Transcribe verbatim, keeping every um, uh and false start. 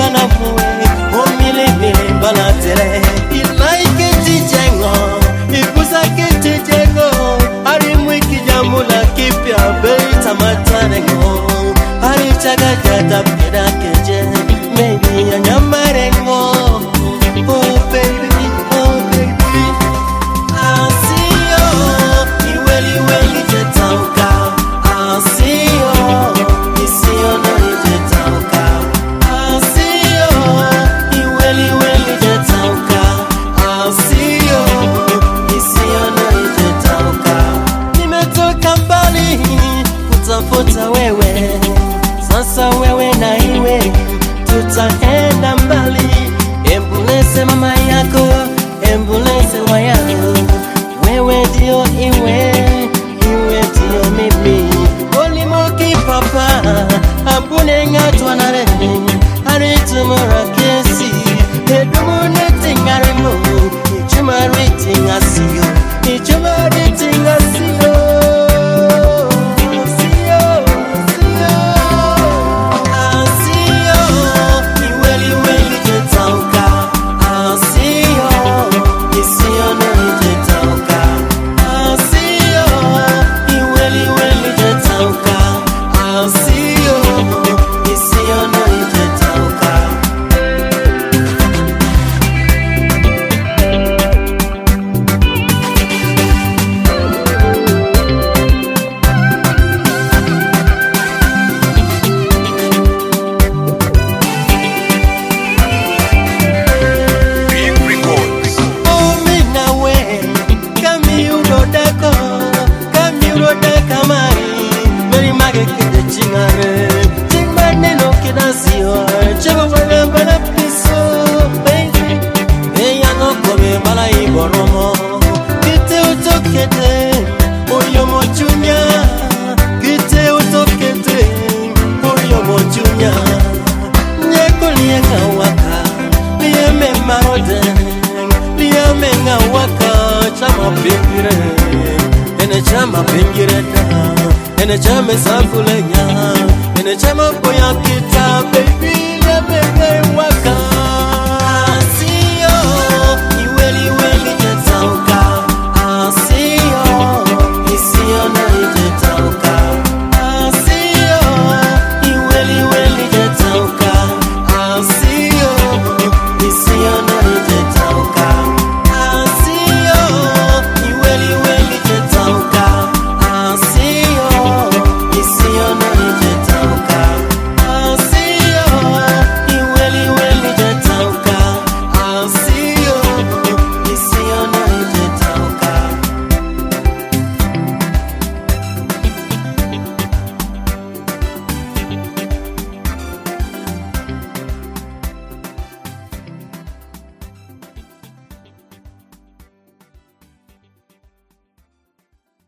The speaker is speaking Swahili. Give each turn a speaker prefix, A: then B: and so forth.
A: banamwe o mili mili banatere ilaike tijengo ikusa kitijengo ari mwiki jamula kipya beita matarengo ari chaga jata pira keje mebi ya nyamarengo oh baby oh baby asio iweli weli jetauka asio isio no jetauka asio iweli weli jetauka asio isio no jetauka nimetoka mbali kutafuta wewe sasa wewe na iwe tutaenda mbali embulese mama yako embulese wayako wewe dio iwe iwe dio mimi olimoki papa ambune ngatwa na remi aritumora kesi edumune tingarimo ichumari tingasio ichumari tingasio Chama pengireta, ene chama safulenya, ene chama boya kita, baby, ya bebe waka.